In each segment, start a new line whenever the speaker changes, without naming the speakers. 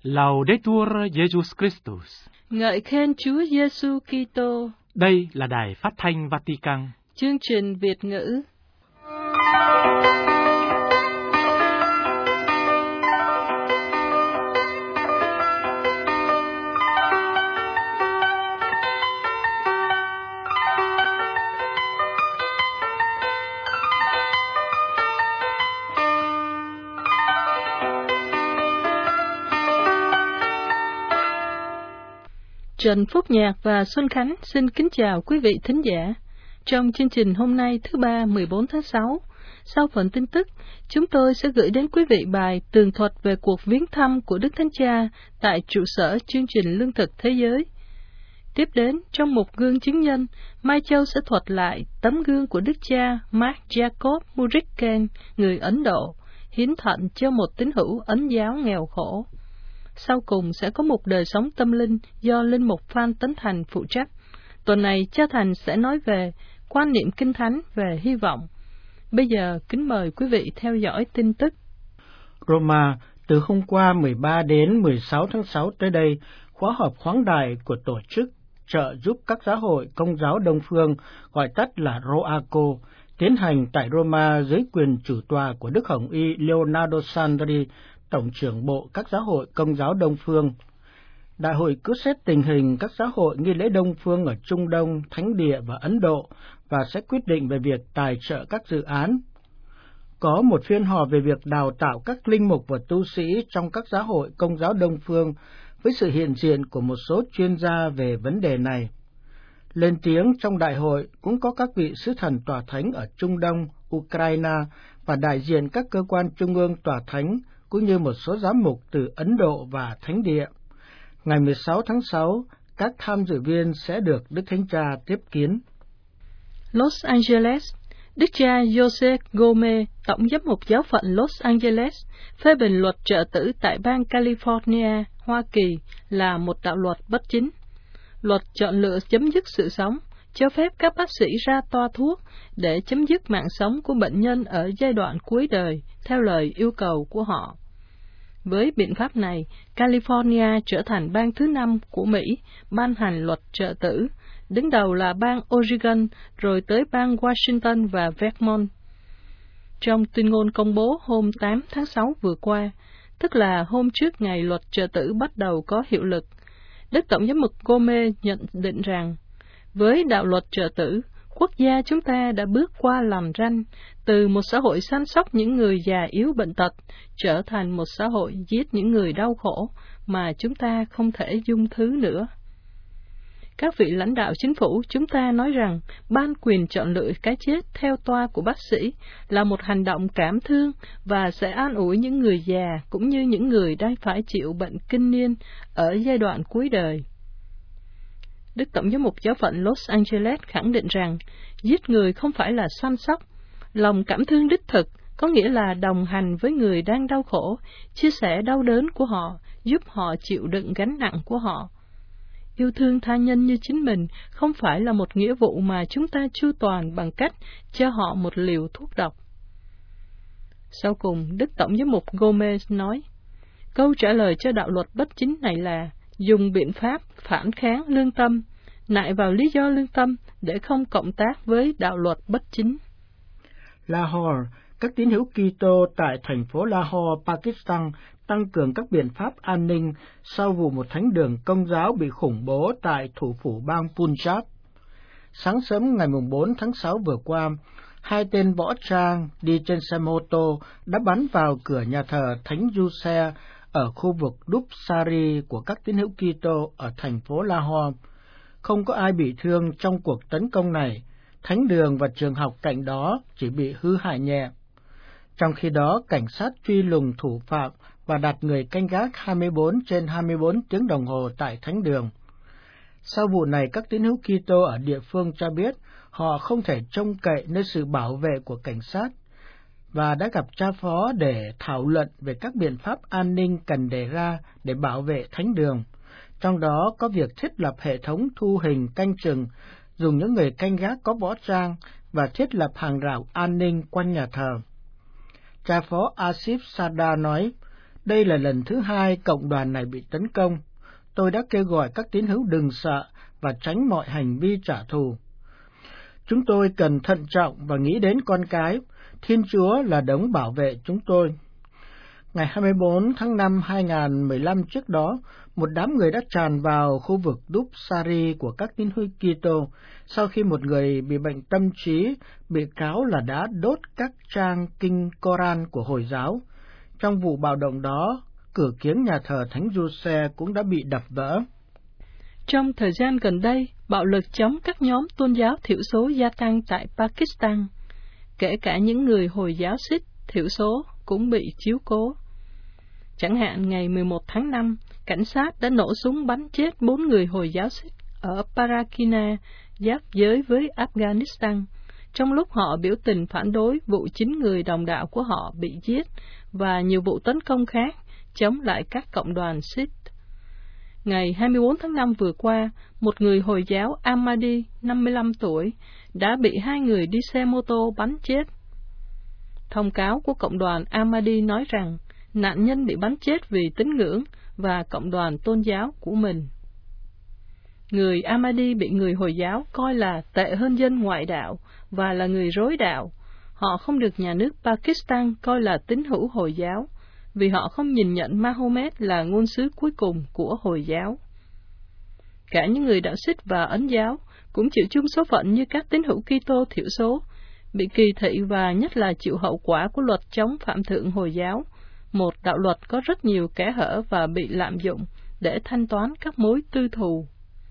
Laudetur Jesus Christus.
Ngợi khen Chúa Giêsu Kitô.
Đây là Đài Phát thanh Vatican.
Chương trình Việt ngữ. Trần Phúc Nhạc và Xuân Khánh xin kính chào quý vị thính giả. Trong chương trình hôm nay thứ Ba 14 tháng 6, sau phần tin tức, chúng tôi sẽ gửi đến quý vị bài tường thuật về cuộc viếng thăm của Đức Thánh Cha tại trụ sở chương trình Lương thực Thế giới. Tiếp đến, trong một gương chứng nhân, Mai Châu sẽ thuật lại tấm gương của Đức cha Mark Jacob Muriken, người Ấn Độ, hiến thận cho một tín hữu Ấn giáo nghèo khổ. Sau cùng sẽ có một đời sống tâm linh do Linh mục Phan Tấn Thành phụ trách. Tuần này, cha Thành sẽ nói về quan niệm Kinh Thánh về hy vọng. Bây giờ, kính mời quý vị theo dõi tin tức.
Roma, từ hôm qua 13 đến 16 tháng 6 tới đây, khóa họp khoáng đại của tổ chức trợ giúp các giáo hội Công giáo Đông Phương, gọi tắt là ROACO, tiến hành tại Roma dưới quyền chủ tọa của Đức Hồng Y Leonardo Sandri, Tổng trưởng Bộ các giáo hội Công giáo Đông Phương. Đại hội cứ xét tình hình các giáo hội nghi lễ Đông Phương ở Trung Đông, Thánh Địa và Ấn Độ và sẽ quyết định về việc tài trợ các dự án. Có một phiên họp về việc đào tạo các linh mục và tu sĩ trong các giáo hội Công giáo Đông Phương với sự hiện diện của một số chuyên gia về vấn đề này. Lên tiếng trong đại hội cũng có các vị sứ thần tòa thánh ở Trung Đông, Ukraine và đại diện các cơ quan trung ương tòa thánh, cũng như một số giám mục từ Ấn Độ và Thánh Địa. Ngày 16 tháng 6, các tham dự viên sẽ được Đức Thánh Cha tiếp kiến.
Los Angeles, Đức cha Joseph Gomez, Tổng giám mục giáo phận Los Angeles, phê bình luật trợ tử tại bang California, Hoa Kỳ là một đạo luật bất chính. Luật chọn lựa chấm dứt sự sống, cho phép các bác sĩ ra toa thuốc để chấm dứt mạng sống của bệnh nhân ở giai đoạn cuối đời, theo lời yêu cầu của họ. Với biện pháp này, California trở thành bang thứ 5 của Mỹ ban hành luật trợ tử, đứng đầu là bang Oregon, rồi tới bang Washington và Vermont. Trong tuyên ngôn công bố hôm 8 tháng 6 vừa qua, tức là hôm trước ngày luật trợ tử bắt đầu có hiệu lực, Đức Tổng giám mục Gomez nhận định rằng, với đạo luật trợ tử, quốc gia chúng ta đã bước qua lằn ranh, từ một xã hội săn sóc những người già yếu bệnh tật, trở thành một xã hội giết những người đau khổ mà chúng ta không thể dung thứ nữa. Các vị lãnh đạo chính phủ chúng ta nói rằng ban quyền chọn lựa cái chết theo toa của bác sĩ là một hành động cảm thương và sẽ an ủi những người già cũng như những người đang phải chịu bệnh kinh niên ở giai đoạn cuối đời. Đức Tổng giám mục giáo phận Los Angeles khẳng định rằng giết người không phải là săn sóc. Lòng cảm thương đích thực có nghĩa là đồng hành với người đang đau khổ, chia sẻ đau đớn của họ, giúp họ chịu đựng gánh nặng của họ. Yêu thương tha nhân như chính mình không phải là một nghĩa vụ mà chúng ta chu toàn bằng cách cho họ một liều thuốc độc. Sau cùng, Đức Tổng giám mục Gomez nói, câu trả lời cho đạo luật bất chính này là dùng biện pháp phản kháng lương tâm, nại vào lý do lương tâm để không cộng tác với đạo luật bất chính.
Lahore, các tín hữu Kitô tại thành phố Lahore, Pakistan tăng cường các biện pháp an ninh sau vụ một thánh đường Công giáo bị khủng bố tại thủ phủ bang Punjab. Sáng sớm ngày 4 tháng 6 vừa qua, 2 tên võ trang đi trên xe mô tô đã bắn vào cửa nhà thờ Thánh Giuse ở khu vực Dubsari của các tín hữu Kitô ở thành phố Lahore. Không có ai bị thương trong cuộc tấn công này, thánh đường và trường học cạnh đó chỉ bị hư hại nhẹ. Trong khi đó, cảnh sát truy lùng thủ phạm và đặt người canh gác 24 trên 24 tiếng đồng hồ tại thánh đường. Sau vụ này, các tín hữu Kitô ở địa phương cho biết họ không thể trông cậy nơi sự bảo vệ của cảnh sát và đã gặp cha phó để thảo luận về các biện pháp an ninh cần đề ra để bảo vệ thánh đường. Trong đó có việc thiết lập hệ thống thu hình canh chừng, dùng những người canh gác có võ trang và thiết lập hàng rào an ninh quanh nhà thờ. Cha phó Asif Sada nói, Đây là lần thứ hai cộng đoàn này bị tấn công. Tôi đã kêu gọi các tín hữu đừng sợ và tránh mọi hành vi trả thù. Chúng tôi cần thận trọng và nghĩ đến con cái. Thiên Chúa là đấng bảo vệ chúng tôi. Ngày 24 tháng 5 2015 trước đó, một đám người đã tràn vào khu vực Dub Sari của các tín hữu Kitô sau khi một người bị bệnh tâm trí bị cáo là đã đốt các trang kinh Koran của Hồi giáo. Trong vụ bạo động đó, cửa kiếng nhà thờ Thánh Giuse cũng đã bị đập vỡ.
Trong thời gian gần đây, bạo lực chống các nhóm tôn giáo thiểu số gia tăng tại Pakistan. Kể cả những người Hồi giáo Sikh thiểu số cũng bị chiếu cố. Chẳng hạn ngày 11 tháng 5, cảnh sát đã nổ súng bắn chết 4 người Hồi giáo Sikh ở Parakina, giáp giới với Afghanistan, trong lúc họ biểu tình phản đối vụ 9 người đồng đạo của họ bị giết và nhiều vụ tấn công khác chống lại các cộng đoàn Sikh. Ngày 24 tháng 5 vừa qua, một người Hồi giáo Ahmadi, 55 tuổi, đã bị 2 người đi xe mô tô bắn chết. Thông cáo của cộng đoàn Ahmadi nói rằng nạn nhân bị bắn chết vì tín ngưỡng và cộng đoàn tôn giáo của mình. Người Ahmadi bị người Hồi giáo coi là tệ hơn dân ngoại đạo và là người rối đạo. Họ không được nhà nước Pakistan coi là tín hữu Hồi giáo, vì họ không nhìn nhận Mahomet là ngôn sứ cuối cùng của Hồi giáo. Cả những người đạo Sikh và Ấn giáo cũng chịu chung số phận như các tín hữu Kitô thiểu số, bị kỳ thị và nhất là chịu hậu quả của luật chống phạm thượng Hồi giáo, một đạo luật có rất nhiều kẽ hở và bị lạm dụng để thanh toán các mối tư thù.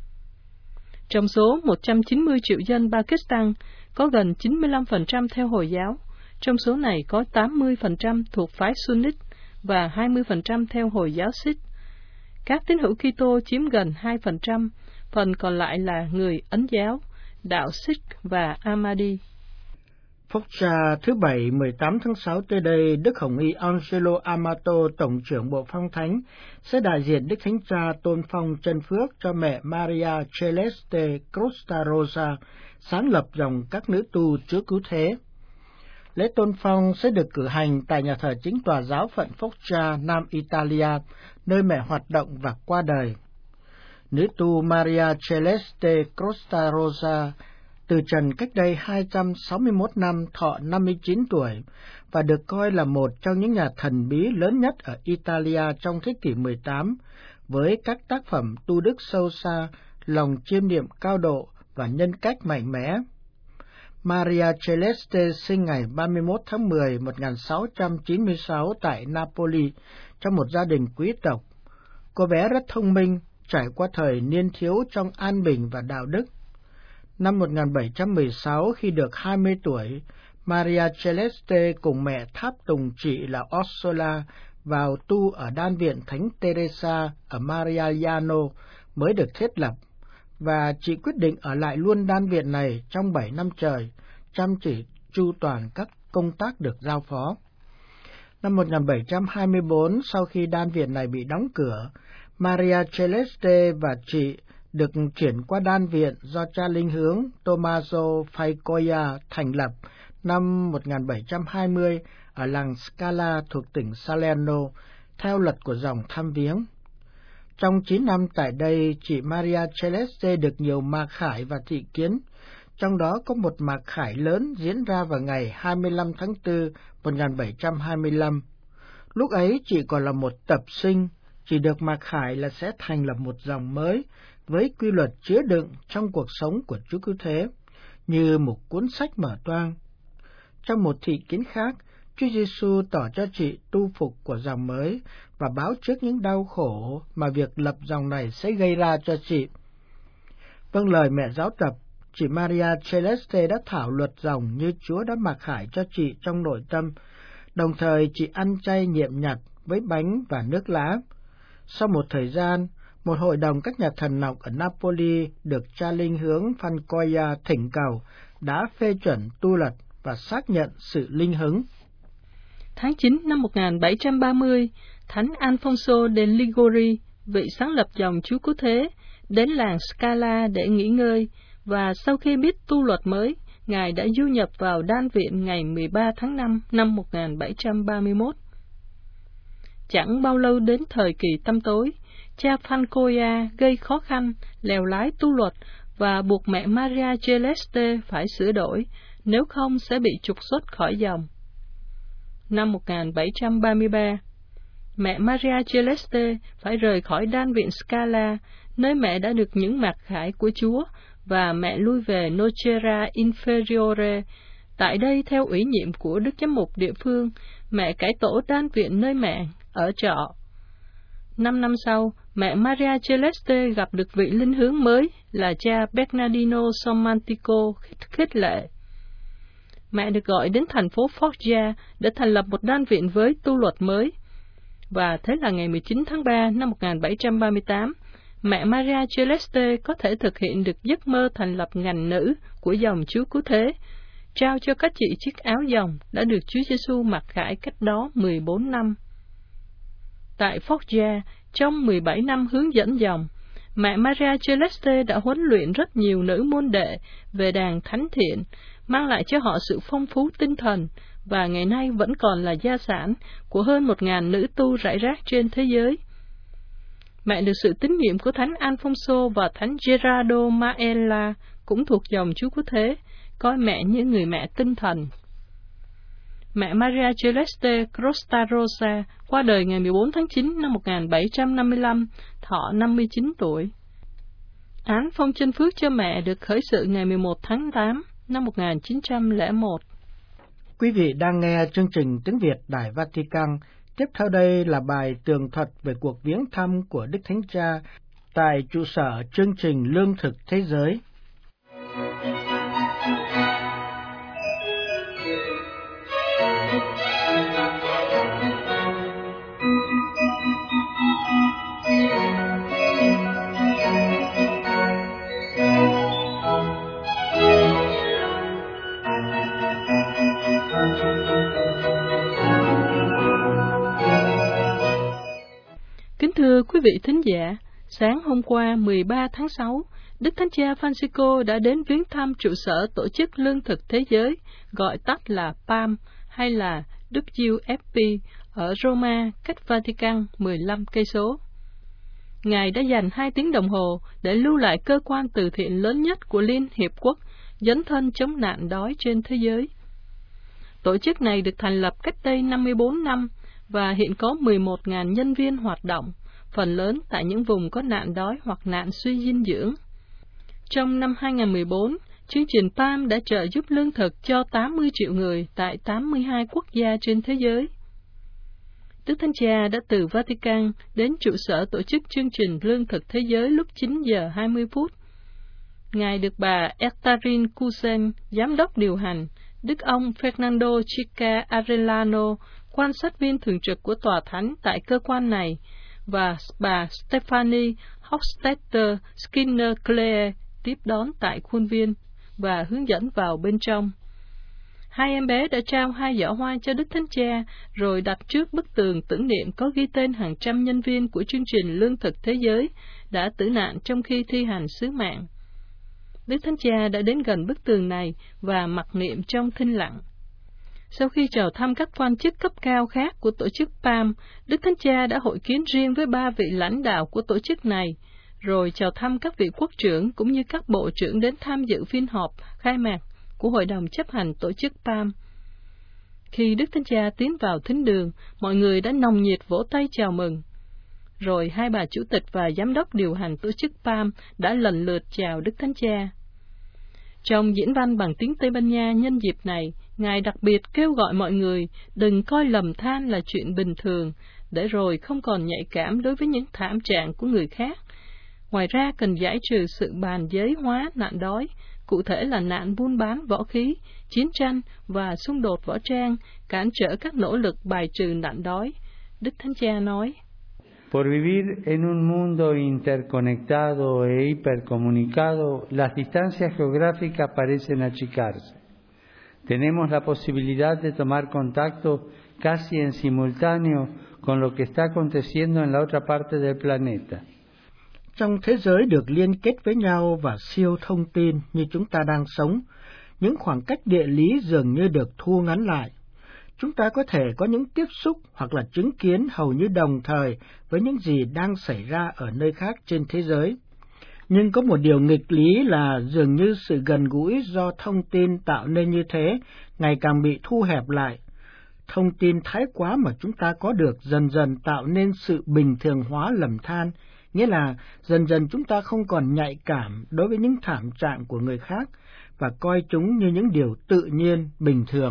Trong số 190 triệu dân Pakistan, có gần 95% theo Hồi giáo, trong số này có 80% thuộc phái Sunnit và 20% theo Hồi giáo Sikh. Các tín hữu Kitô chiếm gần 2%, phần còn lại là người Ấn giáo, đạo Sikh và Ahmadi.
Phúc tra thứ Bảy 18 tháng 6 tới đây, Đức Hồng Y Angelo Amato, Tổng trưởng Bộ Phong Thánh, sẽ đại diện Đức Thánh Cha tôn phong chân phước cho mẹ Maria Celeste Costa Rosa, sáng lập dòng các nữ tu Chúa Cứu Thế. Lễ tôn phong sẽ được cử hành tại nhà thờ chính tòa giáo phận Foggia, Nam Italia, nơi mẹ hoạt động và qua đời. Nữ tu Maria Celeste Costa Rosa từ trần cách đây 261 năm, thọ 59 tuổi, và được coi là một trong những nhà thần bí lớn nhất ở Italia trong thế kỷ 18, với các tác phẩm tu đức sâu xa, lòng chiêm niệm cao độ và nhân cách mạnh mẽ. Maria Celeste sinh ngày 31 tháng 10, 1696 tại Napoli, trong một gia đình quý tộc. Cô bé rất thông minh, trải qua thời niên thiếu trong an bình và đạo đức. Năm 1716, khi được 20 tuổi, Maria Celeste cùng mẹ tháp tùng chị là Orsola vào tu ở đan viện Thánh Teresa ở Marigliano mới được thiết lập, và chị quyết định ở lại luôn đan viện này trong 7 năm trời, chăm chỉ chu toàn các công tác được giao phó. Năm 1724, sau khi đan viện này bị đóng cửa, Maria Celeste và chị được chuyển qua đan viện do cha linh hướng Tommaso Falcoia thành lập năm 1720 ở làng Scala thuộc tỉnh Salerno, theo luật của dòng thăm viếng. Trong 9 năm tại đây, chị Maria Celeste được nhiều mạc khải và thị kiến, trong đó có một mạc khải lớn diễn ra vào ngày 25 tháng 4, 1725. Lúc ấy chị còn là một tập sinh, chỉ được mạc khải là sẽ thành lập một dòng mới, với quy luật chứa đựng trong cuộc sống của Chúa Cứu Thế, như một cuốn sách mở toang. Trong một thị kiến khác, Chúa Giêsu tỏ cho chị tu phục của dòng mới và báo trước những đau khổ mà việc lập dòng này sẽ gây ra cho chị. Vâng lời mẹ giáo tập, chị Maria Celeste đã thảo luật dòng như Chúa đã mặc khải cho chị trong nội tâm, đồng thời chị ăn chay nhiệm nhặt với bánh và nước lá. Sau một thời gian, một hội đồng các nhà thần học ở Napoli được cha linh hướng Falcoia thỉnh cầu đã phê chuẩn tu luật và xác nhận sự linh hứng.
Tháng 9 năm 1730, Thánh Alfonso de Ligori, vị sáng lập dòng Chúa Cứu Thế, đến làng Scala để nghỉ ngơi, và sau khi biết tu luật mới, Ngài đã du nhập vào đan viện ngày 13 tháng 5 năm 1731. Chẳng bao lâu đến thời kỳ tăm tối, cha Francois gây khó khăn, lèo lái tu luật và buộc mẹ Maria Celeste phải sửa đổi, nếu không sẽ bị trục xuất khỏi dòng. Năm 1733, mẹ Maria Celeste phải rời khỏi đan viện Scala, nơi mẹ đã được những mặc khải của Chúa, và mẹ lui về Nocera Inferiore. Tại đây, theo ủy nhiệm của Đức Giám mục địa phương, mẹ cải tổ đan viện nơi mẹ ở trọ. 5 năm sau, mẹ Maria Celeste gặp được vị linh hướng mới là cha Bernardino Somantico khích lệ. Mẹ được gọi đến thành phố Foggia để thành lập một đan viện với tu luật mới. Và thế là ngày 19 tháng 3 năm 1738, mẹ Maria Celeste có thể thực hiện được giấc mơ thành lập ngành nữ của dòng Chúa Cứu Thế, trao cho các chị chiếc áo dòng đã được Chúa Giêsu mặc khải cách đó 14 năm. Tại Foggia, trong 17 năm hướng dẫn dòng, mẹ Maria Celeste đã huấn luyện rất nhiều nữ môn đệ về đàn thánh thiện, mang lại cho họ sự phong phú tinh thần, và ngày nay vẫn còn là gia sản của hơn 1.000 nữ tu rải rác trên thế giới. Mẹ được sự tín nhiệm của Thánh Alfonso và Thánh Gerardo Maella, cũng thuộc dòng Chúa Cứu Thế, coi mẹ như người mẹ tinh thần. Mẹ Maria Celeste Crostarosa qua đời ngày 14 tháng 9 năm 1755, thọ 59 tuổi. Án phong chân phước cho mẹ được khởi sự ngày 11 tháng 8 năm 1901.
Quý vị đang nghe chương trình tiếng Việt Đài Vatican. Tiếp theo đây là bài tường thuật về cuộc viếng thăm của Đức Thánh Cha tại trụ sở chương trình Lương thực Thế giới.
Kính thưa quý vị thính giả, sáng hôm qua 13 tháng 6, Đức Thánh Cha Francisco đã đến viếng thăm trụ sở Tổ chức Lương thực Thế giới, gọi tắt là PAM hay là WFP, ở Roma, cách Vatican 15 cây số. Ngài đã dành 2 tiếng đồng hồ để lưu lại cơ quan từ thiện lớn nhất của Liên Hiệp Quốc, dấn thân chống nạn đói trên thế giới. Tổ chức này được thành lập cách đây 54 năm, và hiện có 11.000 nhân viên hoạt động, phần lớn tại những vùng có nạn đói hoặc nạn suy dinh dưỡng. Trong năm 2014, chương trình PAM đã trợ giúp lương thực cho 80 triệu người tại 82 quốc gia trên thế giới. Đức Thánh Cha đã từ Vatican đến trụ sở tổ chức chương trình Lương thực Thế giới lúc 9 giờ 20 phút. Ngài được bà Ekaterina Kusen, giám đốc điều hành, Đức ông Fernando Chica Arellano, quan sát viên thường trực của Tòa Thánh tại cơ quan này, và bà Stephanie Hofstetter Skinner-Clare tiếp đón tại khuôn viên và hướng dẫn vào bên trong. 2 em bé đã trao 2 giỏ hoa cho Đức Thánh Cha, rồi đặt trước bức tường tưởng niệm có ghi tên hàng trăm nhân viên của chương trình Lương thực Thế giới đã tử nạn trong khi thi hành sứ mạng. Đức Thánh Cha đã đến gần bức tường này và mặc niệm trong thinh lặng. Sau khi chào thăm các quan chức cấp cao khác của tổ chức PAM, Đức Thánh Cha đã hội kiến riêng với 3 vị lãnh đạo của tổ chức này, rồi chào thăm các vị quốc trưởng cũng như các bộ trưởng đến tham dự phiên họp khai mạc của Hội đồng chấp hành tổ chức PAM. Khi Đức Thánh Cha tiến vào thính đường, mọi người đã nồng nhiệt vỗ tay chào mừng. Rồi 2 bà chủ tịch và giám đốc điều hành tổ chức PAM đã lần lượt chào Đức Thánh Cha. Trong diễn văn bằng tiếng Tây Ban Nha nhân dịp này, Ngài đặc biệt kêu gọi mọi người đừng coi lầm than là chuyện bình thường, để rồi không còn nhạy cảm đối với những thảm trạng của người khác. Ngoài ra cần giải trừ sự bàn giới hóa nạn đói, cụ thể là nạn buôn bán võ khí, chiến tranh và xung đột võ trang, cản trở các nỗ lực bài trừ nạn đói. Đức Thánh Cha nói:
Por vivir en un mundo interconectado e hipercomunicado, las distancias geográficas parecen achicarse. Tenemos la posibilidad de tomar contacto casi en simultáneo con lo que está aconteciendo en la otra parte del planeta.
Trong thế giới được liên kết với nhau và siêu thông tin như chúng ta đang sống, những khoảng cách địa lý dường như được thu ngắn lại. Chúng ta có thể có những tiếp xúc hoặc là chứng kiến hầu như đồng thời với những gì đang xảy ra ở nơi khác trên thế giới. Nhưng có một điều nghịch lý là dường như sự gần gũi do thông tin tạo nên như thế ngày càng bị thu hẹp lại. Thông tin thái quá mà chúng ta có được dần dần tạo nên sự bình thường hóa lầm than, nghĩa là dần dần chúng ta không còn nhạy cảm đối với những thảm trạng của người khác và coi chúng như những điều tự nhiên, bình thường.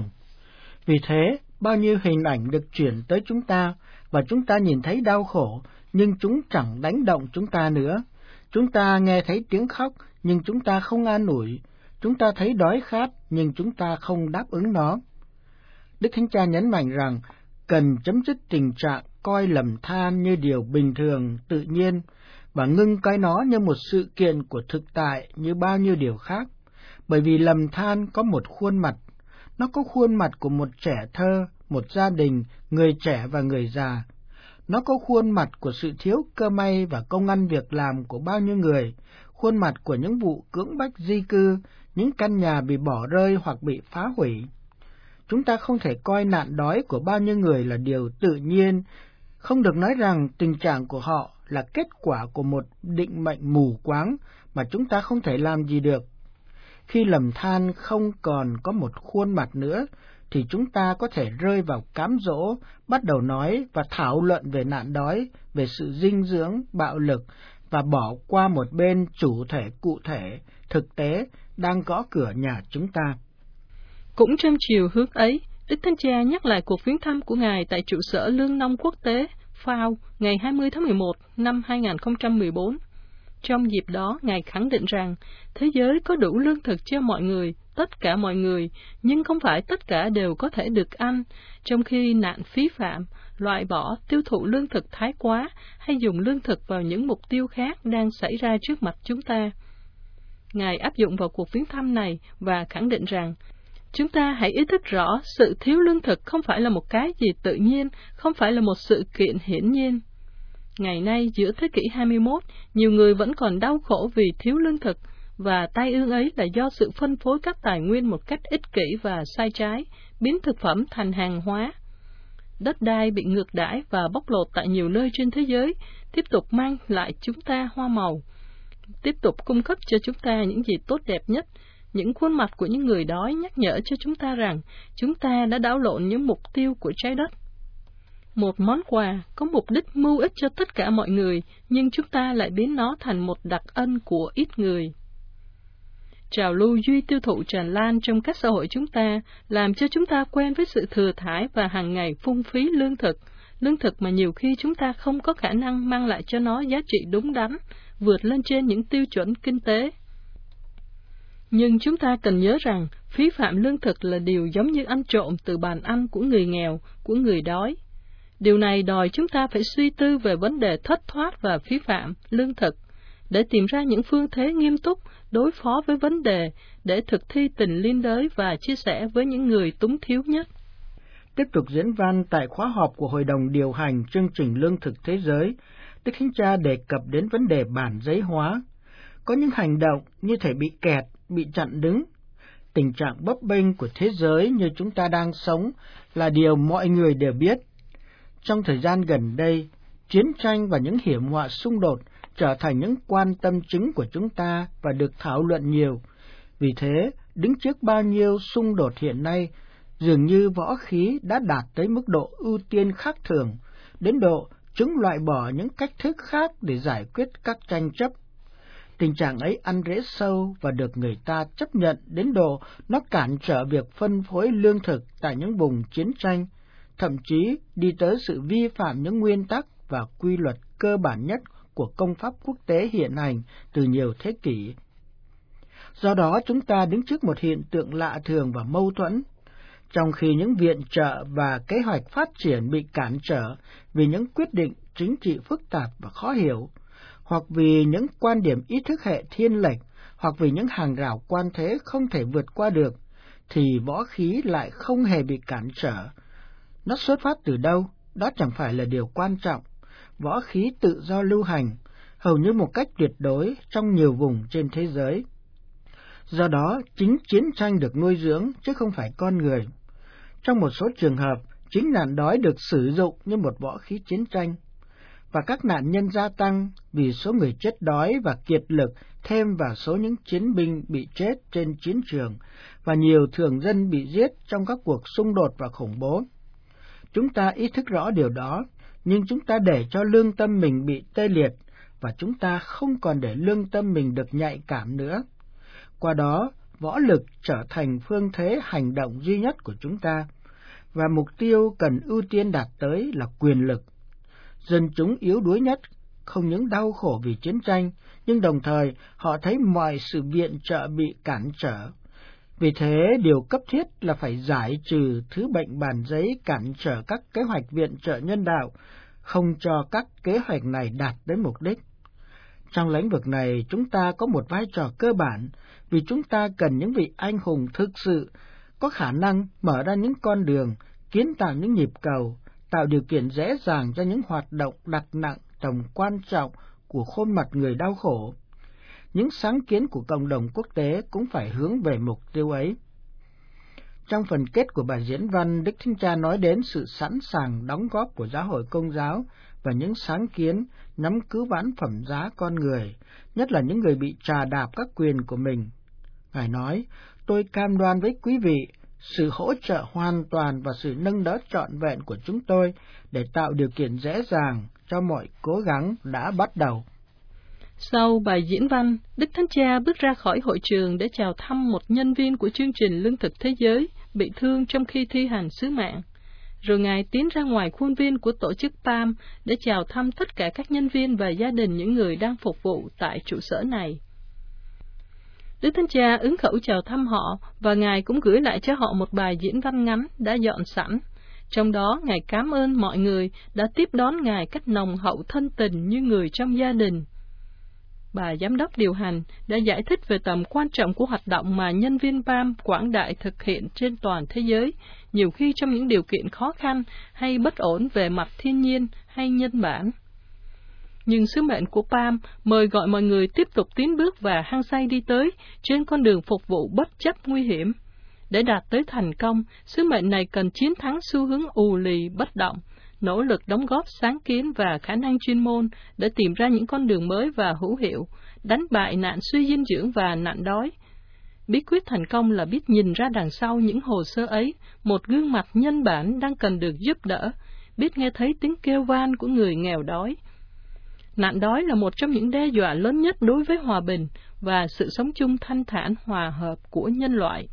Vì thế, bao nhiêu hình ảnh được chuyển tới chúng ta và chúng ta nhìn thấy đau khổ, nhưng chúng chẳng đánh động chúng ta nữa. Chúng ta nghe thấy tiếng khóc, nhưng chúng ta không an ủi. Chúng ta thấy đói khát, nhưng chúng ta không đáp ứng nó. Đức Thánh Cha nhấn mạnh rằng, cần chấm dứt tình trạng coi lầm than như điều bình thường, tự nhiên, và ngưng coi nó như một sự kiện của thực tại như bao nhiêu điều khác. Bởi vì lầm than có một khuôn mặt. Nó có khuôn mặt của một trẻ thơ, một gia đình, người trẻ và người già. Nó có khuôn mặt của sự thiếu cơ may và công ăn việc làm của bao nhiêu người, khuôn mặt của những vụ cưỡng bách di cư, những căn nhà bị bỏ rơi hoặc bị phá hủy. Chúng ta không thể coi nạn đói của bao nhiêu người là điều tự nhiên, không được nói rằng tình trạng của họ là kết quả của một định mệnh mù quáng mà chúng ta không thể làm gì được. Khi lầm than không còn có một khuôn mặt nữa, thì chúng ta có thể rơi vào cám dỗ, bắt đầu nói và thảo luận về nạn đói, về sự dinh dưỡng, bạo lực, và bỏ qua một bên chủ thể cụ thể, thực tế, đang gõ cửa nhà chúng ta.
Cũng trong chiều hướng ấy, Đức Thánh Cha nhắc lại cuộc viếng thăm của Ngài tại trụ sở Lương nông quốc tế FAO ngày 20 tháng 11 năm 2014. Trong dịp đó, Ngài khẳng định rằng thế giới có đủ lương thực cho mọi người, tất cả mọi người, nhưng không phải tất cả đều có thể được ăn, trong khi nạn phí phạm, loại bỏ, tiêu thụ lương thực thái quá hay dùng lương thực vào những mục tiêu khác đang xảy ra trước mặt chúng ta. Ngài áp dụng vào cuộc viếng thăm này và khẳng định rằng chúng ta hãy ý thức rõ sự thiếu lương thực không phải là một cái gì tự nhiên, không phải là một sự kiện hiển nhiên. Ngày nay, giữa thế kỷ 21, nhiều người vẫn còn đau khổ vì thiếu lương thực, và tai ương ấy là do sự phân phối các tài nguyên một cách ích kỷ và sai trái, biến thực phẩm thành hàng hóa. Đất đai bị ngược đãi và bóc lột tại nhiều nơi trên thế giới, tiếp tục mang lại chúng ta hoa màu, tiếp tục cung cấp cho chúng ta những gì tốt đẹp nhất. Những khuôn mặt của những người đói nhắc nhở cho chúng ta rằng chúng ta đã đảo lộn những mục tiêu của trái đất. Một món quà có mục đích mưu ích cho tất cả mọi người, nhưng chúng ta lại biến nó thành một đặc ân của ít người. Trào lưu duy tiêu thụ tràn lan trong các xã hội chúng ta, làm cho chúng ta quen với sự thừa thãi và hàng ngày phung phí lương thực mà nhiều khi chúng ta không có khả năng mang lại cho nó giá trị đúng đắn, vượt lên trên những tiêu chuẩn kinh tế. Nhưng chúng ta cần nhớ rằng, phí phạm lương thực là điều giống như ăn trộm từ bàn ăn của người nghèo, của người đói. Điều này đòi chúng ta phải suy tư về vấn đề thất thoát và phí phạm lương thực, để tìm ra những phương thế nghiêm túc đối phó với vấn đề, để thực thi tình liên đới và chia sẻ với những người túng thiếu nhất.
Tiếp tục diễn văn tại khóa họp của Hội đồng điều hành chương trình Lương thực Thế giới, Đức Thánh Cha đề cập đến vấn đề bản giấy hóa. Có những hành động như thể bị kẹt, bị chặn đứng. Tình trạng bấp bênh của thế giới như chúng ta đang sống là điều mọi người đều biết. Trong thời gian gần đây, chiến tranh và những hiểm họa xung đột trở thành những quan tâm chính của chúng ta và được thảo luận nhiều. Vì thế, đứng trước bao nhiêu xung đột hiện nay, dường như võ khí đã đạt tới mức độ ưu tiên khác thường, đến độ chúng loại bỏ những cách thức khác để giải quyết các tranh chấp. Tình trạng ấy ăn rễ sâu và được người ta chấp nhận đến độ nó cản trở việc phân phối lương thực tại những vùng chiến tranh, thậm chí đi tới sự vi phạm những nguyên tắc và quy luật cơ bản nhất của công pháp quốc tế hiện hành từ nhiều thế kỷ. Do đó, chúng ta đứng trước một hiện tượng lạ thường và mâu thuẫn. Trong khi những viện trợ và kế hoạch phát triển bị cản trở vì những quyết định chính trị phức tạp và khó hiểu, hoặc vì những quan điểm ý thức hệ thiên lệch, hoặc vì những hàng rào quan thế không thể vượt qua được, thì võ khí lại không hề bị cản trở. Nó xuất phát từ đâu? Đó chẳng phải là điều quan trọng. Võ khí tự do lưu hành, hầu như một cách tuyệt đối trong nhiều vùng trên thế giới. Do đó, chính chiến tranh được nuôi dưỡng, chứ không phải con người. Trong một số trường hợp, chính nạn đói được sử dụng như một võ khí chiến tranh, và các nạn nhân gia tăng vì số người chết đói và kiệt lực thêm vào số những chiến binh bị chết trên chiến trường, và nhiều thường dân bị giết trong các cuộc xung đột và khủng bố. Chúng ta ý thức rõ điều đó, nhưng chúng ta để cho lương tâm mình bị tê liệt, và chúng ta không còn để lương tâm mình được nhạy cảm nữa. Qua đó, võ lực trở thành phương thế hành động duy nhất của chúng ta, và mục tiêu cần ưu tiên đạt tới là quyền lực. Dân chúng yếu đuối nhất không những đau khổ vì chiến tranh, nhưng đồng thời họ thấy mọi sự viện trợ bị cản trở. Vì thế, điều cấp thiết là phải giải trừ thứ bệnh bàn giấy cản trở các kế hoạch viện trợ nhân đạo, không cho các kế hoạch này đạt đến mục đích. Trong lĩnh vực này, chúng ta có một vai trò cơ bản, vì chúng ta cần những vị anh hùng thực sự có khả năng mở ra những con đường, kiến tạo những nhịp cầu, tạo điều kiện dễ dàng cho những hoạt động đặt nặng tầm quan trọng của khuôn mặt người đau khổ. Những sáng kiến của cộng đồng quốc tế cũng phải hướng về mục tiêu ấy. Trong phần kết của bài diễn văn, Đức Thánh Cha nói đến sự sẵn sàng đóng góp của Giáo hội Công giáo và những sáng kiến nhằm cứu vãn phẩm giá con người, nhất là những người bị trà đạp các quyền của mình. Ngài nói, tôi cam đoan với quý vị sự hỗ trợ hoàn toàn và sự nâng đỡ trọn vẹn của chúng tôi để tạo điều kiện dễ dàng cho mọi cố gắng đã bắt đầu.
Sau bài diễn văn, Đức Thánh Cha bước ra khỏi hội trường để chào thăm một nhân viên của chương trình Lương thực Thế giới bị thương trong khi thi hành sứ mạng. Rồi Ngài tiến ra ngoài khuôn viên của tổ chức PAM để chào thăm tất cả các nhân viên và gia đình những người đang phục vụ tại trụ sở này. Đức Thánh Cha ứng khẩu chào thăm họ, và Ngài cũng gửi lại cho họ một bài diễn văn ngắn đã dọn sẵn. Trong đó, Ngài cảm ơn mọi người đã tiếp đón Ngài cách nồng hậu thân tình như người trong gia đình. Bà giám đốc điều hành đã giải thích về tầm quan trọng của hoạt động mà nhân viên PAM quảng đại thực hiện trên toàn thế giới, nhiều khi trong những điều kiện khó khăn hay bất ổn về mặt thiên nhiên hay nhân bản. Nhưng sứ mệnh của PAM mời gọi mọi người tiếp tục tiến bước và hăng say đi tới trên con đường phục vụ bất chấp nguy hiểm. Để đạt tới thành công, sứ mệnh này cần chiến thắng xu hướng ù lì bất động, nỗ lực đóng góp sáng kiến và khả năng chuyên môn để tìm ra những con đường mới và hữu hiệu, đánh bại nạn suy dinh dưỡng và nạn đói. Bí quyết thành công là biết nhìn ra đằng sau những hồ sơ ấy một gương mặt nhân bản đang cần được giúp đỡ, biết nghe thấy tiếng kêu van của người nghèo đói. Nạn đói là một trong những đe dọa lớn nhất đối với hòa bình và sự sống chung thanh thản hòa hợp của nhân loại.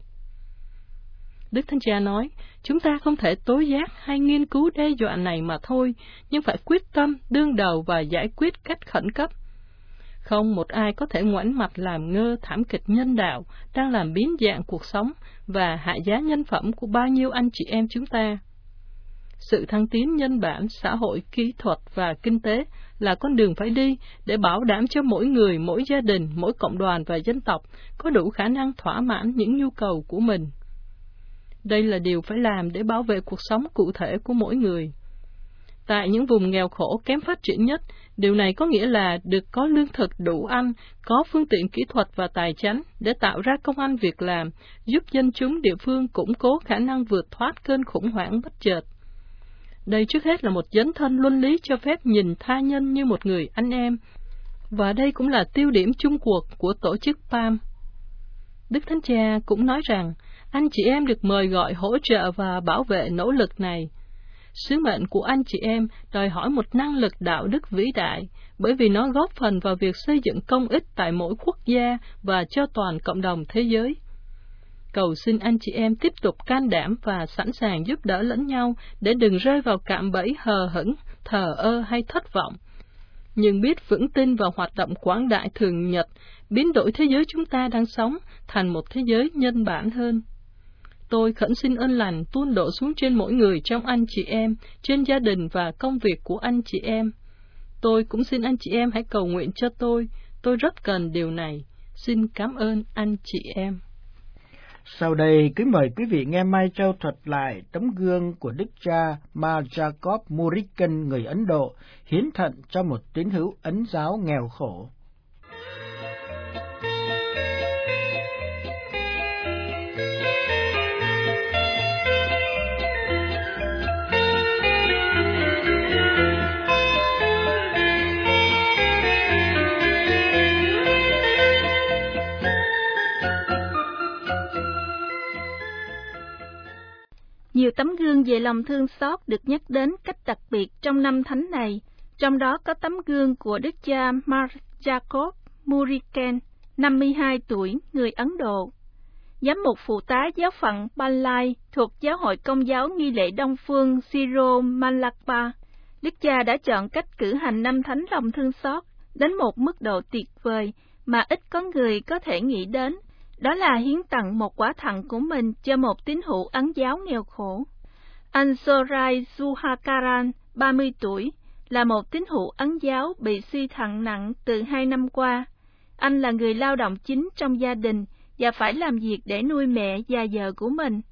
Đức Thánh Cha nói, chúng ta không thể tối giác hay nghiên cứu đe dọa này mà thôi, nhưng phải quyết tâm, đương đầu và giải quyết cách khẩn cấp. Không một ai có thể ngoảnh mặt làm ngơ thảm kịch nhân đạo đang làm biến dạng cuộc sống và hạ giá nhân phẩm của bao nhiêu anh chị em chúng ta. Sự thăng tiến nhân bản, xã hội, kỹ thuật và kinh tế là con đường phải đi để bảo đảm cho mỗi người, mỗi gia đình, mỗi cộng đoàn và dân tộc có đủ khả năng thỏa mãn những nhu cầu của mình. Đây là điều phải làm để bảo vệ cuộc sống cụ thể của mỗi người. Tại những vùng nghèo khổ kém phát triển nhất, điều này có nghĩa là được có lương thực đủ ăn, có phương tiện kỹ thuật và tài chánh để tạo ra công ăn việc làm, giúp dân chúng địa phương củng cố khả năng vượt thoát cơn khủng hoảng bất chợt. Đây trước hết là một dấn thân luân lý cho phép nhìn tha nhân như một người anh em, và đây cũng là tiêu điểm chung cuộc của tổ chức PAM. Đức Thánh Cha cũng nói rằng, anh chị em được mời gọi hỗ trợ và bảo vệ nỗ lực này. Sứ mệnh của anh chị em đòi hỏi một năng lực đạo đức vĩ đại, bởi vì nó góp phần vào việc xây dựng công ích tại mỗi quốc gia và cho toàn cộng đồng thế giới. Cầu xin anh chị em tiếp tục can đảm và sẵn sàng giúp đỡ lẫn nhau để đừng rơi vào cạm bẫy hờ hững, thờ ơ hay thất vọng. Nhưng biết vững tin vào hoạt động quảng đại thường nhật, biến đổi thế giới chúng ta đang sống thành một thế giới nhân bản hơn. Tôi khẩn xin ơn lành tuôn đổ xuống trên mỗi người trong anh chị em, trên gia đình và công việc của anh chị em. Tôi cũng xin anh chị em hãy cầu nguyện cho tôi rất cần điều này. Xin cảm ơn anh chị em.
Sau đây, kính mời quý vị nghe Mai Châu thuật lại tấm gương của Đức cha Ma Jacob Murikan người Ấn Độ, hiến thận cho một tín hữu Ấn giáo nghèo khổ.
tấm gương về lòng thương xót được nhắc đến cách đặc biệt trong năm thánh này, trong đó có tấm gương của đức cha Mark Jacob Muriken, 52 tuổi, người Ấn Độ. Giám mục phụ tá giáo phận Balai thuộc Giáo hội Công giáo Nghi lễ Đông phương Siro Malakpa, đức cha đã chọn cách cử hành năm thánh lòng thương xót đến một mức độ tuyệt vời mà ít có người có thể nghĩ đến, đó là hiến tặng một quả thận của mình cho một tín hữu Ấn giáo nghèo khổ. Anh Sorai Suhakaran, 30 tuổi, là một tín hữu Ấn giáo bị suy thận nặng từ 2 năm qua. Anh là người lao động chính trong gia đình và phải làm việc để nuôi mẹ và vợ của mình.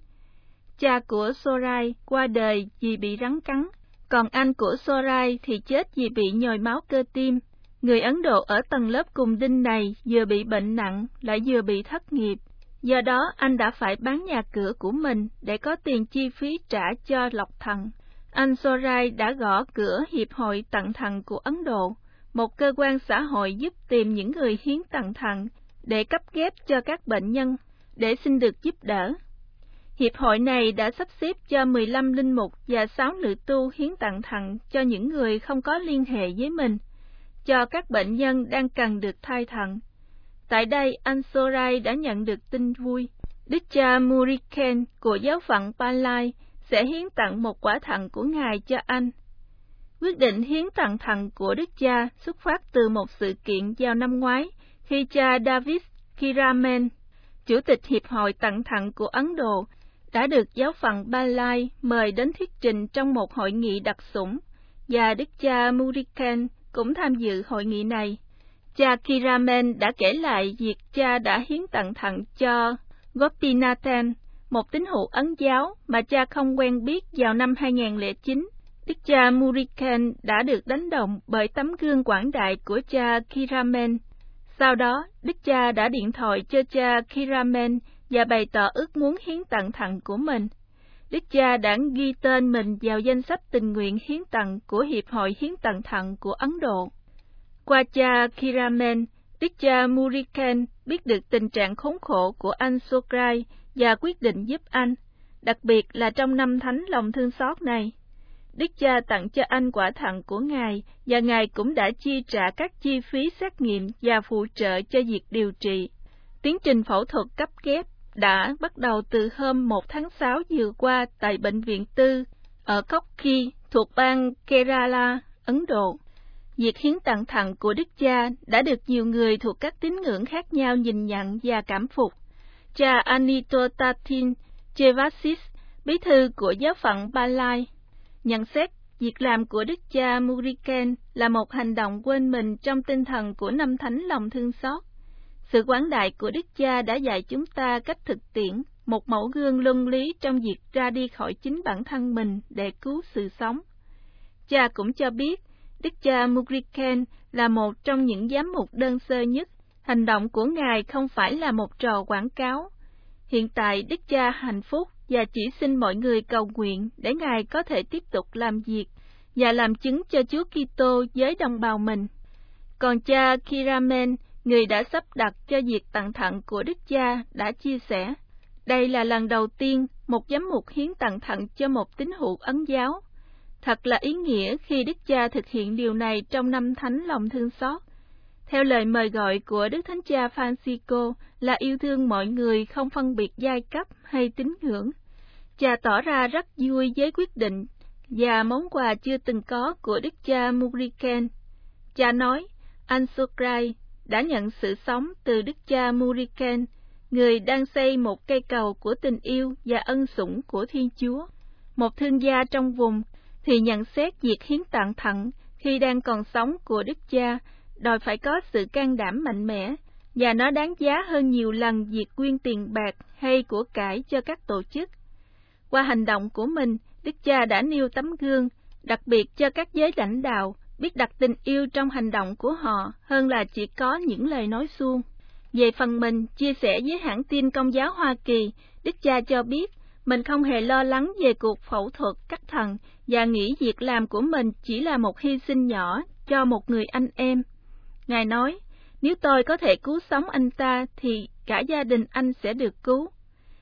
Cha của Sorai qua đời vì bị rắn cắn, còn anh của Sorai thì chết vì bị nhồi máu cơ tim. Người Ấn Độ ở tầng lớp cùng đinh này vừa bị bệnh nặng lại vừa bị thất nghiệp. Do đó anh đã phải bán nhà cửa của mình để có tiền chi phí trả cho lọc thận. Anh Sorai đã gõ cửa Hiệp hội Tặng thận của Ấn Độ, một cơ quan xã hội giúp tìm những người hiến tặng thận để cấp ghép cho các bệnh nhân, để xin được giúp đỡ. Hiệp hội này đã sắp xếp cho 15 linh mục và 6 nữ tu hiến tặng thận cho những người không có liên hệ với mình, cho các bệnh nhân đang cần được thay thận. Tại đây, anh Sorai đã nhận được tin vui. Đức cha Muriken của giáo phận Palai sẽ hiến tặng một quả thận của Ngài cho anh. Quyết định hiến tặng thận của đức cha xuất phát từ một sự kiện vào năm ngoái, khi cha David Kiramen, Chủ tịch Hiệp hội Tặng thận của Ấn Độ, đã được giáo phận Balai mời đến thuyết trình trong một hội nghị đặc sủng, và đức cha Muriken cũng tham dự hội nghị này. Cha Kiramen đã kể lại việc cha đã hiến tặng thận cho Gopinathan, một tín hữu Ấn giáo mà cha không quen biết vào năm 2009. Đức cha Muriken đã được đánh động bởi tấm gương quảng đại của cha Kiramen. Sau đó, đức cha đã điện thoại cho cha Kiramen và bày tỏ ước muốn hiến tặng thận của mình. Đức cha đã ghi tên mình vào danh sách tình nguyện hiến tặng của Hiệp hội Hiến tặng thận của Ấn Độ. Qua cha Kiramen, đức cha Muriken biết được tình trạng khốn khổ của anh Sorai và quyết định giúp anh, đặc biệt là trong năm thánh lòng thương xót này. Đức cha tặng cho anh quả thận của Ngài, và Ngài cũng đã chi trả các chi phí xét nghiệm và phụ trợ cho việc điều trị. Tiến trình phẫu thuật cấp ghép đã bắt đầu từ hôm 1 tháng 6 vừa qua tại Bệnh viện Tư ở Kochi thuộc bang Kerala, Ấn Độ. Việc hiến tặng thận của đức cha đã được nhiều người thuộc các tín ngưỡng khác nhau nhìn nhận và cảm phục. Cha Anitotatin Chevasis, bí thư của giáo phận Balai, nhận xét việc làm của đức cha Muriken là một hành động quên mình trong tinh thần của năm thánh lòng thương xót. Sự quảng đại của đức cha đã dạy chúng ta cách thực tiễn, một mẫu gương luân lý trong việc ra đi khỏi chính bản thân mình để cứu sự sống. Cha cũng cho biết, đức cha Muriken là một trong những giám mục đơn sơ nhất. Hành động của Ngài không phải là một trò quảng cáo. Hiện tại đức cha hạnh phúc và chỉ xin mọi người cầu nguyện để Ngài có thể tiếp tục làm việc và làm chứng cho Chúa Kitô với đồng bào mình. Còn cha Kiramen, người đã sắp đặt cho việc tặng thận của đức cha, đã chia sẻ, đây là lần đầu tiên một giám mục hiến tặng thận cho một tín hữu Ấn giáo. Thật là ý nghĩa khi đức cha thực hiện điều này trong năm thánh lòng thương xót. Theo lời mời gọi của Đức Thánh Cha Francisco là yêu thương mọi người không phân biệt giai cấp hay tín ngưỡng. Cha tỏ ra rất vui với quyết định và món quà chưa từng có của đức cha Muriken. Cha nói, anh Sorai đã nhận sự sống từ đức cha Muriken, người đang xây một cây cầu của tình yêu và ân sủng của Thiên Chúa. Một thương gia trong vùng thì nhận xét việc hiến tặng thận khi đang còn sống của đức cha đòi phải có sự can đảm mạnh mẽ, và nó đáng giá hơn nhiều lần việc quyên tiền bạc hay của cải cho các tổ chức. Qua hành động của mình, đức cha đã nêu tấm gương, đặc biệt cho các giới lãnh đạo, biết đặt tình yêu trong hành động của họ hơn là chỉ có những lời nói suông. Về phần mình, chia sẻ với hãng tin Công giáo Hoa Kỳ, đức cha cho biết mình không hề lo lắng về cuộc phẫu thuật cắt thận và nghĩ việc làm của mình chỉ là một hy sinh nhỏ cho một người anh em. Ngài nói, nếu tôi có thể cứu sống anh ta thì cả gia đình anh sẽ được cứu.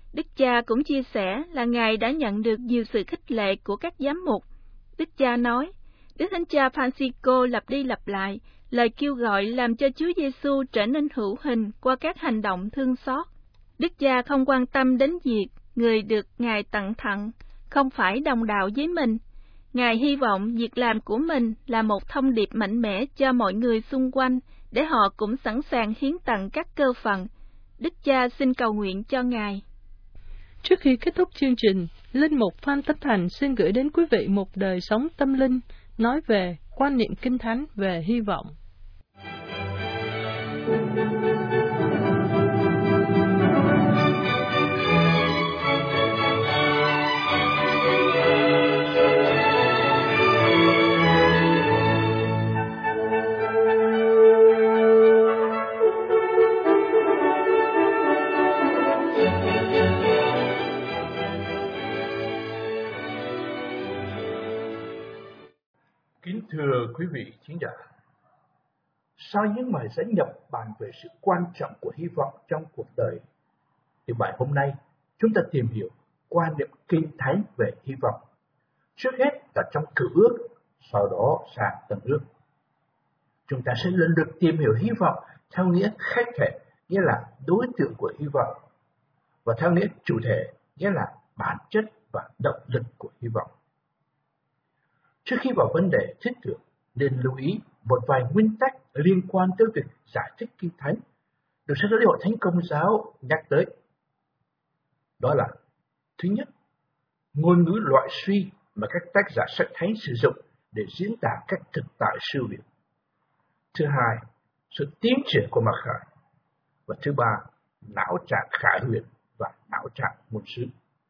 Đức cha cũng chia sẻ là Ngài đã nhận được nhiều sự khích lệ của các giám mục. Đức cha nói, Đức Thánh Cha Francisco lặp đi lặp lại lời kêu gọi làm cho Chúa Giêsu trở nên hữu hình qua các hành động thương xót. Đức cha không quan tâm đến việc người được Ngài tặng thận không phải đồng đạo với mình. Ngài hy vọng việc làm của mình là một thông điệp mạnh mẽ cho mọi người xung quanh để họ cũng sẵn sàng hiến tặng các cơ phận. Đức cha xin cầu nguyện cho Ngài.
Trước khi kết thúc chương trình, Linh mục Phan Tấn Thành xin gửi đến quý vị một đời sống tâm linh nói về quan niệm Kinh Thánh về hy vọng.
Kính thưa quý vị khán giả, sau những bài dẫn nhập bàn về sự quan trọng của hy vọng trong cuộc đời, thì bài hôm nay chúng ta tìm hiểu quan niệm Kinh Thánh về hy vọng. Trước hết là trong Cựu Ước, sau đó sang Tân Ước. Chúng ta sẽ lần lượt tìm hiểu hy vọng theo nghĩa khách thể, nghĩa là đối tượng của hy vọng, và theo nghĩa chủ thể, nghĩa là bản chất và động lực của hy vọng. Trước khi vào vấn đề thiết tưởng, nên lưu ý một vài nguyên tắc liên quan tới việc giải thích Kinh Thánh được Sách Giáo hội Thánh Công giáo nhắc tới. Đó là: thứ nhất, ngôn ngữ loại suy mà các tác giả sách thánh sử dụng để diễn tả các thực tại sự việc. Thứ hai, sự tiến triển của mặc khải. Và thứ ba, não trạng khải huyền và não trạng ngôn sứ.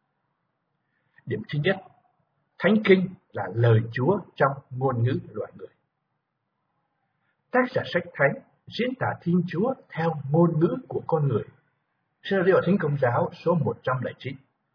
Điểm thứ nhất, Thánh Kinh là lời Chúa trong ngôn ngữ loài người. Tác giả sách thánh diễn tả Thiên Chúa theo ngôn ngữ của con người. Sách Giáo hội Thánh Công giáo số 109.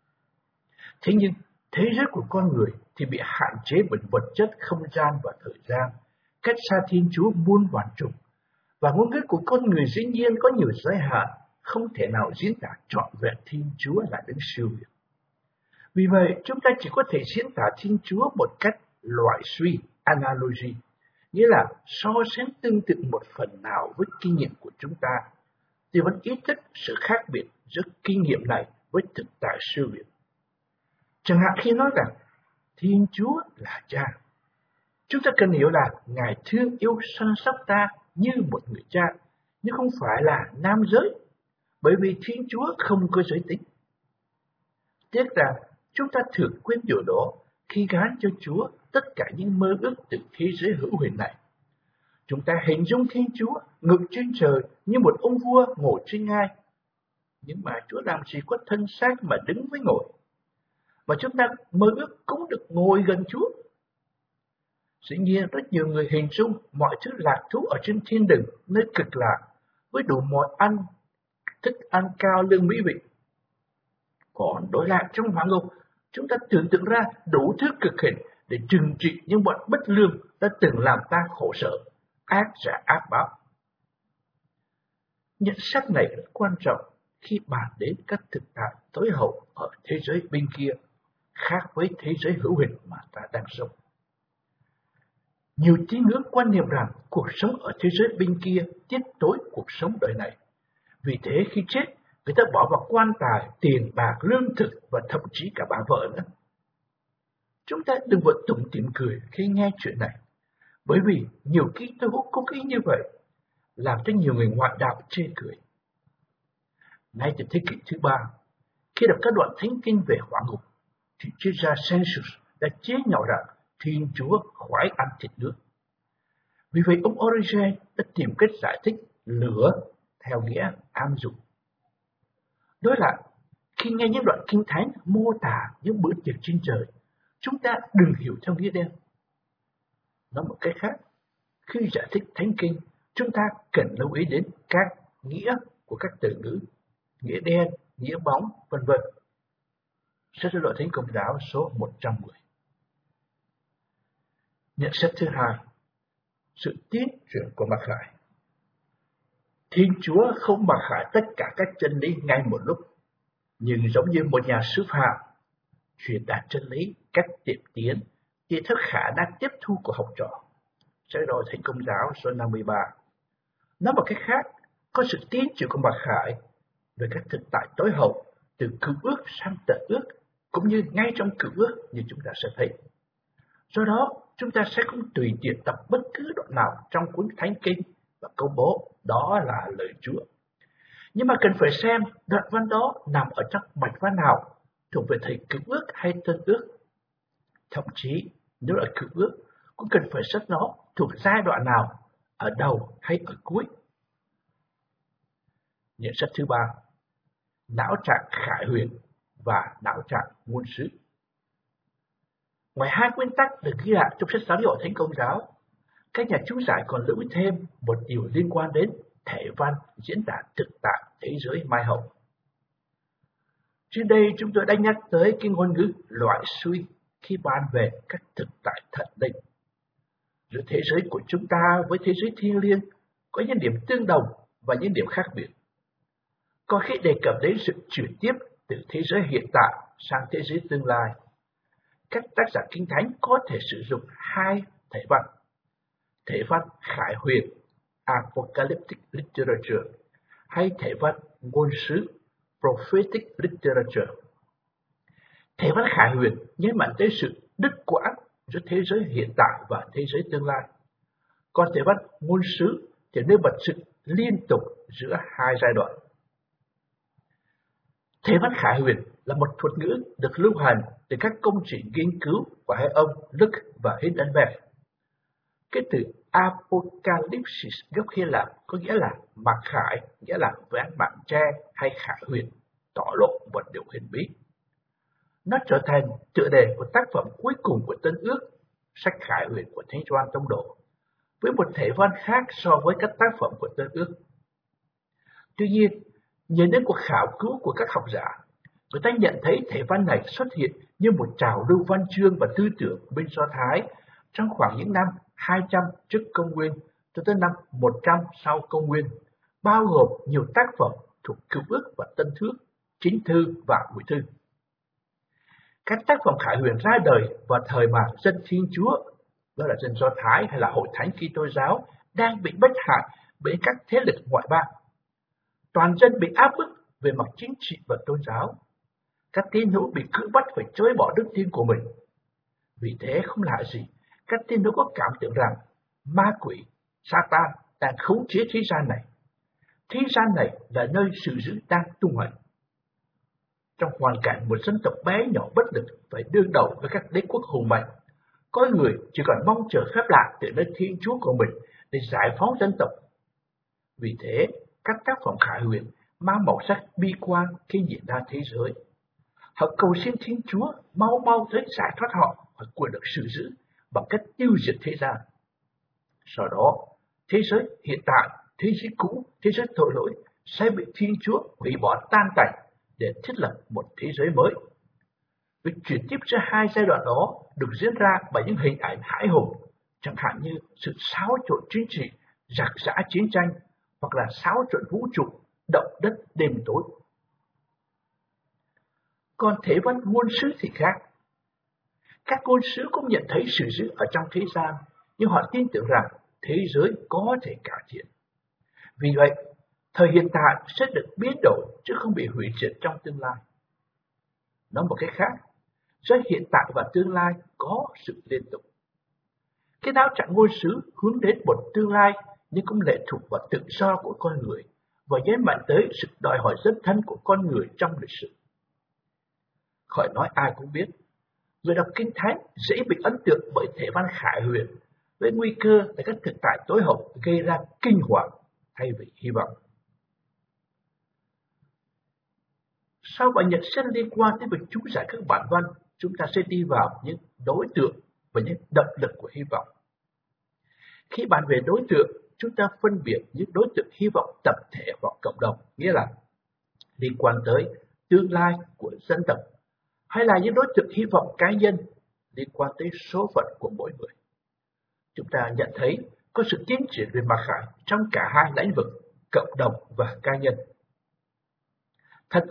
Thế nhưng, thế giới của con người thì bị hạn chế bởi vật chất, không gian và thời gian, cách xa Thiên Chúa muôn vàn trùng, và ngôn ngữ của con người dĩ nhiên có nhiều giới hạn, không thể nào diễn tả trọn vẹn Thiên Chúa là đấng siêu việt. Vì vậy, chúng ta chỉ có thể diễn tả Thiên Chúa một cách loại suy, analogy, nghĩa là so sánh tương tự một phần nào với kinh nghiệm của chúng ta, thì vẫn ý thức sự khác biệt giữa kinh nghiệm này với thực tại siêu việt. Chẳng hạn khi nói rằng Thiên Chúa là Cha, chúng ta cần hiểu là Ngài thương yêu săn sóc ta như một người cha, nhưng không phải là nam giới, bởi vì Thiên Chúa không có giới tính. Tiếc rằng chúng ta thường quên điều đó khi gán cho Chúa tất cả những mơ ước từ thế giới hữu hình này. Chúng ta hình dung Thiên Chúa ngự trên trời như một ông vua ngồi trên ngai, nhưng mà Chúa làm gì có thân xác mà đứng với ngồi. Và chúng ta mơ ước cũng được ngồi gần Chúa. Dĩ nhiên, rất nhiều người hình dung mọi thứ lạc thú ở trên thiên đường, nơi cực lạc, với đủ mọi thức ăn cao lương mỹ vị. Còn đối lại trong hỏa ngục, chúng ta tưởng tượng ra đủ thứ cực hình để trừng trị những bọn bất lương đã từng làm ta khổ sở, ác trả ác báo. Nhận xét này rất quan trọng khi bàn đến các thực tại tối hậu ở thế giới bên kia, khác với thế giới hữu hình mà ta đang sống. Nhiều tín ngưỡng quan niệm rằng cuộc sống ở thế giới bên kia tiếp tối cuộc sống đời này. Vì thế khi chết, người ta bỏ vào quan tài, tiền bạc, lương thực và thậm chí cả bà vợ nữa. Chúng ta đừng vội tủm tỉm cười khi nghe chuyện này, bởi vì nhiều Kitô hữu cũng ý như vậy, làm cho nhiều người ngoại đạo chê cười. Ngay từ thế kỷ thứ 3, khi đọc các đoạn thánh kinh về hỏa ngục, thì triết gia Celsus đã chế nhạo rằng Thiên Chúa khoái ăn thịt nước. Vì vậy ông Origen đã tìm cách giải thích lửa theo nghĩa ám dục. Đối lại, khi nghe những đoạn kinh thánh mô tả những bữa tiệc trên trời, chúng ta đừng hiểu theo nghĩa đen. Nói một cách khác, khi giải thích thánh kinh, chúng ta cần lưu ý đến các nghĩa của các từ ngữ, nghĩa đen, nghĩa bóng, v.v. Sách Giáo hội Thánh Công giáo số 110. Nhận xét thứ hai, sự tiến triển của mặc khải. Thiên Chúa không mặc khải tất cả các chân lý ngay một lúc, Nhưng giống như một nhà sư phạm, truyền đạt chân lý cách tiếp tiến tùy theo khả năng tiếp thu của học trò. Sách Đo Thánh Công giáo số 53. Nói một cách khác, có sự tiến triển của mặc khải về các thực tại tối hậu từ cựu ước sang tận ước, cũng như ngay trong cựu ước như chúng ta sẽ thấy. Do đó, chúng ta sẽ không tùy tiện đọc bất cứ đoạn nào trong cuốn Thánh Kinh và công bố đó là lời Chúa. Nhưng mà cần phải xem đoạn văn đó nằm ở trong mạch văn nào, thuộc về thời cựu ước hay tân ước. Thậm chí, nếu là cựu ước, cũng cần phải xét nó thuộc giai đoạn nào, ở đầu hay ở cuối. Nhận xét thứ ba, não trạng khải huyền và não trạng ngôn sứ. Ngoài hai nguyên tắc được ghi lại trong sách Giáo lý Thánh Công giáo, các nhà chú giải còn lưu ý thêm một điều liên quan đến thể văn diễn tả thực tại thế giới mai hậu. Trên đây chúng tôi đã nhắc tới cái ngôn ngữ loại suy khi bàn về các thực tại thần linh. Giữa thế giới của chúng ta với thế giới thiêng liêng có những điểm tương đồng và những điểm khác biệt. Còn khi đề cập đến sự chuyển tiếp từ thế giới hiện tại sang thế giới tương lai, các tác giả Kinh Thánh có thể sử dụng hai thể văn. Thể văn khải huyền, Apocalyptic Literature, hay thể văn ngôn sứ, Prophetic Literature. Thể văn khải huyền nhấn mạnh tới sự đứt quãng giữa thế giới hiện tại và thế giới tương lai. Còn thể văn ngôn sứ thì nêu bật sự liên tục giữa hai giai đoạn. Thể văn khải huyền là một thuật ngữ được lưu hành từ các công trình nghiên cứu của hai ông Luke và Hindenburg. Cái từ Apocalypsis gốc Hy Lạp có nghĩa là mặc khải, nghĩa là vén màn che hay khải huyền, tỏ lộ một điều huyền bí. Nó trở thành tựa đề của tác phẩm cuối cùng của Tân Ước, sách khải huyền của Thánh Gioan Tông Đồ, với một thể văn khác so với các tác phẩm của Tân Ước. Tuy nhiên, nhờ đến cuộc khảo cứu của các học giả, người ta nhận thấy thể văn này xuất hiện như một trào lưu văn chương và tư tưởng bên Do Thái trong khoảng những năm 200 trước công nguyên cho tới năm 100 sau công nguyên, bao gồm nhiều tác phẩm thuộc Cựu Ước và Tân Ước, Chính thư và Ngụy thư. Các tác phẩm khải huyền ra đời vào thời mà dân Thiên Chúa, đó là dân Do Thái hay là Hội Thánh Kitô giáo, đang bị bất hại bởi các thế lực ngoại bang. Toàn dân bị áp bức về mặt chính trị và tôn giáo. Các tín hữu bị cưỡng bắt phải chối bỏ đức tin của mình. Vì thế không lạ gì, các tín hữu có cảm tưởng rằng ma quỷ, Satan đang khống chế thế gian này. Thế gian này là nơi sự dữ đang tung hoành. Trong hoàn cảnh một dân tộc bé nhỏ bất lực phải đương đầu với các đế quốc hùng mạnh, có người chỉ còn mong chờ phép lạ từ nơi Thiên Chúa của mình để giải phóng dân tộc. Vì thế, các tác phẩm khải huyền mang màu sắc bi quan khi nhìn ra thế giới. Họ cầu xin Thiên Chúa mau mau tới giải thoát họ khỏi quyền lực sự dữ bằng cách tiêu diệt thế gian. Sau đó, thế giới hiện tại, thế giới cũ, thế giới tội lỗi sẽ bị Thiên Chúa hủy bỏ tan tành để thiết lập một thế giới mới. Việc chuyển tiếp giữa hai giai đoạn đó được diễn ra bởi những hình ảnh hãi hùng, chẳng hạn như sự xáo trộn chính trị, rạc rã chiến tranh, hoặc là xáo trộn vũ trụ, động đất đêm tối. Còn thể văn ngôn sứ thì khác. Các ngôn sứ cũng nhận thấy sự dữ ở trong thế gian, nhưng họ tin tưởng rằng thế giới có thể cải thiện. Vì vậy, thời hiện tại sẽ được biến đổi chứ không bị hủy diệt trong tương lai. Nói một cách khác, giữa hiện tại và tương lai có sự liên tục. Cái não trạng ngôn sứ hướng đến một tương lai nhưng cũng lệ thuộc vào tự do của con người và nhấn mạnh tới sự đòi hỏi dấn thân của con người trong lịch sử. Khỏi nói ai cũng biết, người đọc Kinh Thánh dễ bị ấn tượng bởi thể văn khải huyền với nguy cơ là các thực tại tối hậu gây ra kinh hoàng thay vì hy vọng. Sau bài nhận xét liên quan đến việc chú giải các bản văn, chúng ta sẽ đi vào những đối tượng và những động lực của hy vọng. Khi bàn về đối tượng, chúng ta phân biệt những đối tượng hy vọng tập thể hoặc cộng đồng, nghĩa là liên quan tới tương lai của dân tộc, hay là những đối tượng hy vọng cá nhân liên quan tới số phận của mỗi người. Chúng ta nhận thấy có sự tiến triển về mặc khải trong cả hai lĩnh vực, cộng đồng và cá nhân. Thật vậy,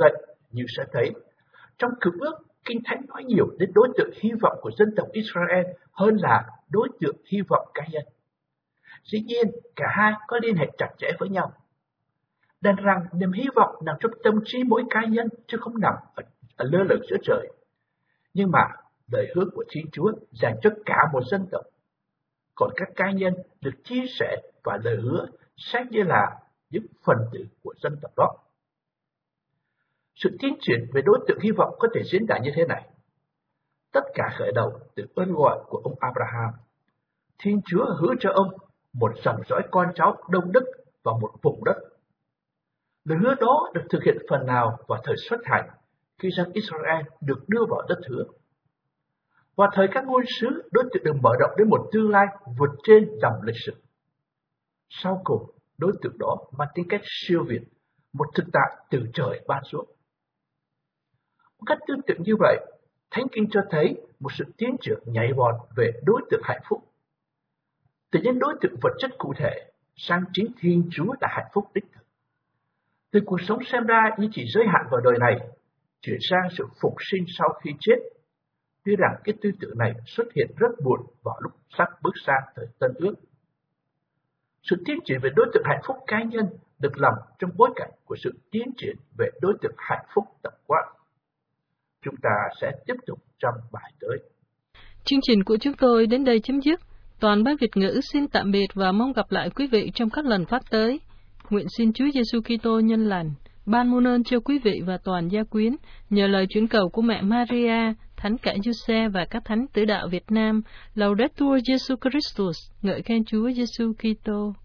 như sẽ thấy, trong Cựu Ước, Kinh Thánh nói nhiều đến đối tượng hy vọng của dân tộc Israel hơn là đối tượng hy vọng cá nhân. Dĩ nhiên, cả hai có liên hệ chặt chẽ với nhau. Đành rằng niềm hy vọng nằm trong tâm trí mỗi cá nhân chứ không nằm ở lơ lửng giữa trời. Nhưng mà lời hứa của Thiên Chúa dành cho cả một dân tộc. Còn các cá nhân được chia sẻ và lời hứa xét như là những phần tử của dân tộc đó. Sự tiến triển về đối tượng hy vọng có thể diễn tả như thế này. Tất cả khởi đầu từ ơn gọi của ông Abraham. Thiên Chúa hứa cho ông một dòng dõi con cháu đông đức và một vùng đất. Lời hứa đó được thực hiện phần nào vào thời xuất hành khi dân Israel được đưa vào đất hứa. Vào thời các ngôn sứ, đối tượng được mở rộng đến một tương lai vượt trên dòng lịch sử. Sau cùng, đối tượng đó mang tính cách siêu việt, một thực tại từ trời ban xuống. Một cách tương tự như vậy, Thánh Kinh cho thấy một sự tiến triển nhảy vọt về đối tượng hạnh phúc. Từ những đối tượng vật chất cụ thể sang chính Thiên Chúa là hạnh phúc đích thực. Từ cuộc sống xem ra như chỉ giới hạn vào đời này, chuyển sang sự phục sinh sau khi chết. Tuy rằng cái tư tưởng này xuất hiện rất muộn vào lúc sắp bước sang thời Tân Ước. Sự tiến triển về đối tượng hạnh phúc cá nhân được làm trong bối cảnh của sự tiến triển về đối tượng hạnh phúc tổng quát. Chúng ta sẽ tiếp tục trong bài tới.
Chương trình của chúng tôi đến đây chấm dứt. Toàn ban Việt ngữ xin tạm biệt và mong gặp lại quý vị trong các lần phát tới. Nguyện xin Chúa Giêsu Kitô nhân lành ban muôn ơn cho quý vị và toàn gia quyến nhờ lời chuyển cầu của mẹ Maria, Thánh cả Giuse và các thánh tử đạo Việt Nam. Laudetur Jesu Christus, ngợi khen Chúa Giêsu Kitô.